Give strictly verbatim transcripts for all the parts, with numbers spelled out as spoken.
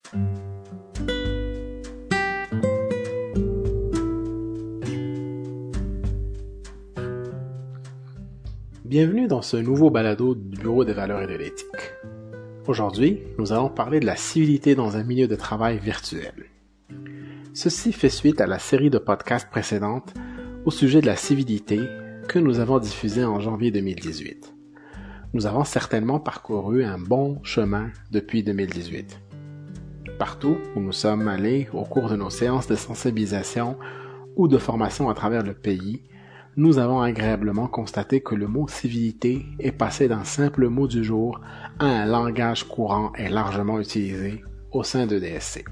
Bienvenue dans ce nouveau balado du Bureau des valeurs et de l'éthique. Aujourd'hui, nous allons parler de la civilité dans un milieu de travail virtuel. Ceci fait suite à la série de podcasts précédente au sujet de la civilité que nous avons diffusée en janvier deux mille dix-huit. Nous avons certainement parcouru un bon chemin depuis deux mille dix-huit. Partout où nous sommes allés au cours de nos séances de sensibilisation ou de formation à travers le pays, nous avons agréablement constaté que le mot civilité est passé d'un simple mot du jour à un langage courant et largement utilisé au sein de D S C.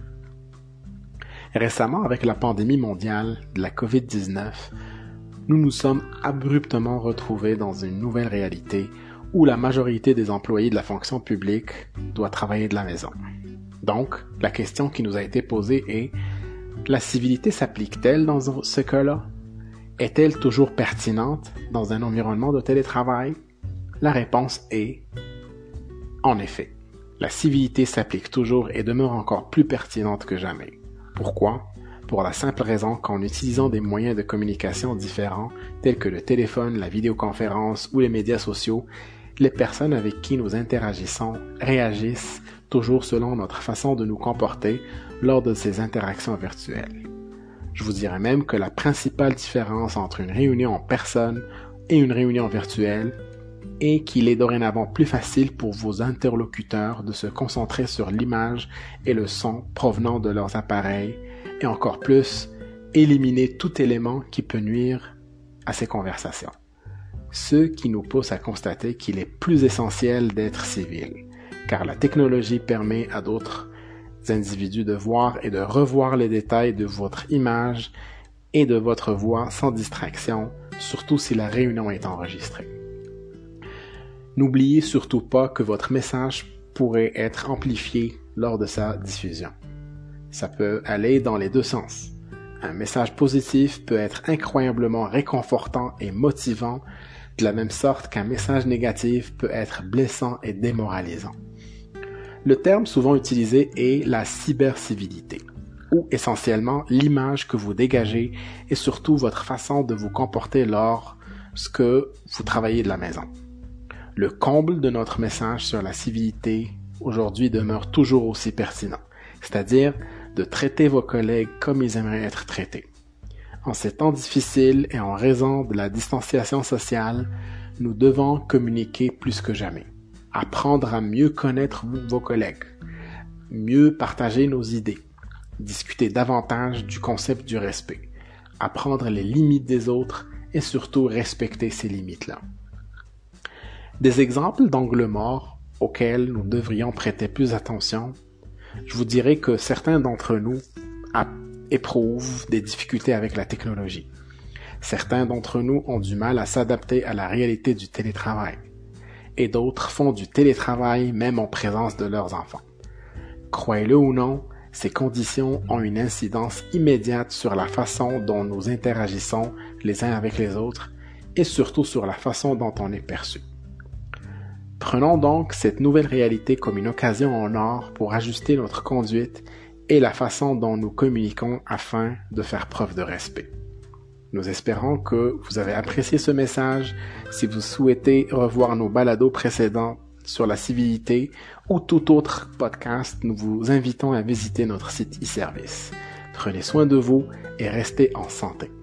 Récemment, avec la pandémie mondiale de la covid dix-neuf, nous nous sommes abruptement retrouvés dans une nouvelle réalité où la majorité des employés de la fonction publique doit travailler de la maison. Donc, la question qui nous a été posée est: la civilité s'applique-t-elle dans ce cas-là? Est-elle toujours pertinente dans un environnement de télétravail? La réponse est en effet. La civilité s'applique toujours et demeure encore plus pertinente que jamais. Pourquoi? Pour la simple raison qu'en utilisant des moyens de communication différents, tels que le téléphone, la vidéoconférence ou les médias sociaux, les personnes avec qui nous interagissons réagissent toujours selon notre façon de nous comporter lors de ces interactions virtuelles. Je vous dirais même que la principale différence entre une réunion en personne et une réunion virtuelle est qu'il est dorénavant plus facile pour vos interlocuteurs de se concentrer sur l'image et le son provenant de leurs appareils et encore plus, éliminer tout élément qui peut nuire à ces conversations. Ce qui nous pousse à constater qu'il est plus essentiel d'être civil, car la technologie permet à d'autres individus de voir et de revoir les détails de votre image et de votre voix sans distraction, surtout si la réunion est enregistrée. N'oubliez surtout pas que votre message pourrait être amplifié lors de sa diffusion. Ça peut aller dans les deux sens. Un message positif peut être incroyablement réconfortant et motivant, de la même sorte qu'un message négatif peut être blessant et démoralisant. Le terme souvent utilisé est la cybercivilité, ou essentiellement l'image que vous dégagez et surtout votre façon de vous comporter lorsque vous travaillez de la maison. Le comble de notre message sur la civilité aujourd'hui demeure toujours aussi pertinent, c'est-à-dire de traiter vos collègues comme ils aimeraient être traités. En ces temps difficiles et en raison de la distanciation sociale, nous devons communiquer plus que jamais. Apprendre à mieux connaître vos collègues, mieux partager nos idées, discuter davantage du concept du respect, apprendre les limites des autres et surtout respecter ces limites-là. Des exemples d'angles morts auxquels nous devrions prêter plus attention, je vous dirais que certains d'entre nous éprouvent des difficultés avec la technologie. Certains d'entre nous ont du mal à s'adapter à la réalité du télétravail. Et d'autres font du télétravail même en présence de leurs enfants. Croyez-le ou non, ces conditions ont une incidence immédiate sur la façon dont nous interagissons les uns avec les autres et surtout sur la façon dont on est perçu. Prenons donc cette nouvelle réalité comme une occasion en or pour ajuster notre conduite et la façon dont nous communiquons afin de faire preuve de respect. Nous espérons que vous avez apprécié ce message. Si vous souhaitez revoir nos balados précédents sur la civilité ou tout autre podcast, nous vous invitons à visiter notre site e-service. Prenez soin de vous et restez en santé.